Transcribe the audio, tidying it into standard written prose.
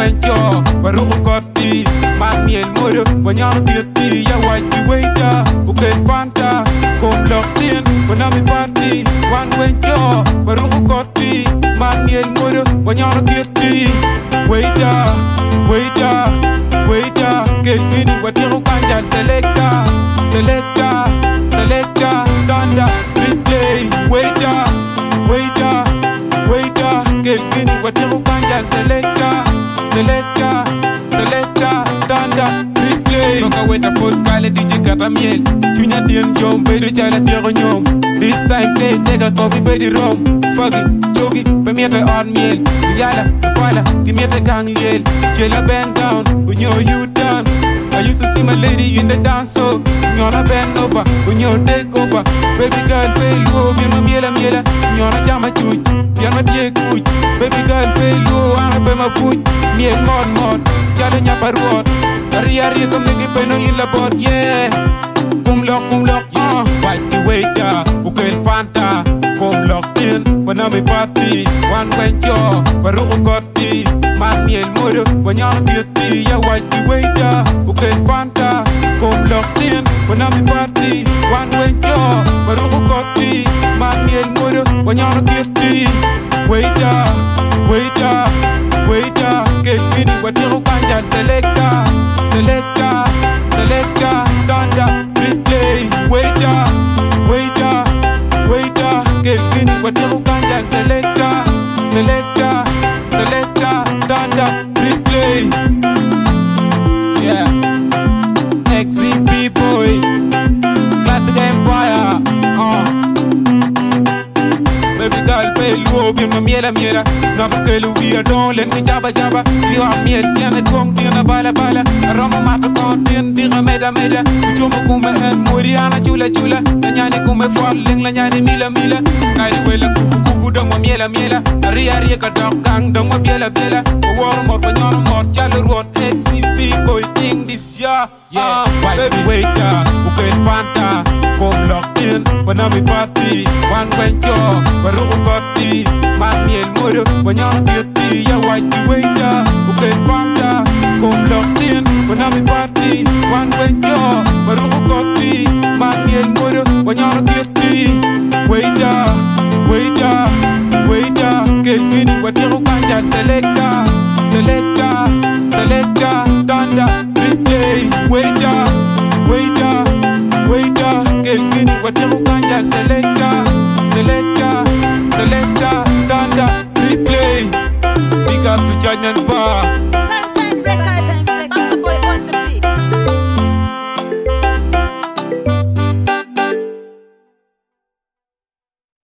wencho Baruku koti Mamiel modo Wanyana kirti Ya waiti waita Uken panta Kom locked Wanami party Wan wencho Baruku koti Mamiel modo Wanyana kirti Waita Waita Waita Kelvini watiru kanjal Selecta Selecta Selecta Danda Replay Waita Waita Waita Kelvini watiru kanjal Selecta Selecta Selecta Danda Replay Soka weta pot kale DJ kata miel Chunya dien jom Bedu chala tiro nyom This time take nigga kopi bedi rom Fagi, chogi, bemiete on miel Uyala, ufala, gimiete gang liel Chela bend down, unyo U-turn I used to see my lady in the dance so Nyona bend over, unyo take over Baby girl pay low, bienma miela miela Nyona jama chuch, bienma die kuch Baby girl pay low, ana bema fuch Miel mod mod, chala nyapa ruot Dari ari kom nigi peno ila bot, yeah Kum lock, White the waiter, ukel panta Kum locked in, wanami party Wan wencho, baruku koti Mamiel modo, wanyana kirti Ya white the waiter, ukel panta Kum locked in, wanami party Wan wencho, baruku koti Mamiel modo, wanyana kirti Waiter, waiter, waiter Kelvini watiru kanjal Selecta, selecta, selecta Danda, replay Waiter, waiter, waiter Kelvini watiru kanjal Selecta, selecta, selecta Danda, replay Yeah XCP boy Classic Empire Baby girl pay low Bienma miela miela Napa kelu via don Len ki jaba jaba Iwa miel Tiana duong Tiana bala bala Roma mata kon Tien diga meda meda Uchoma kume en Muriana chula chula Lanyani kume fall Ling lanyani mila mila Kairi wela kubu kubu Dong wa miela miela Ari ari ka dog gang Dong wa biela biela Wawar mot Wanyana mot Chalo ruot XCP boy Ting this ya Yeah Baby waiter Ukel panta Kom locked in Wanami party Wan wencho Baruku koti Mamiel modo Wanyana kirti Ya white waiter Uken panta Kom locked in Wanami party Wan wencho Baruku koti Mamiel modo Wanyana kirti Waiter Waiter Waiter Kelvini watiru kanjal Selecta Selecta Selecta Danda Replay Waiter Waiter Waiter Kelvini watiru kanjal Selecta Selecta Selecta Danda Replay Big up to China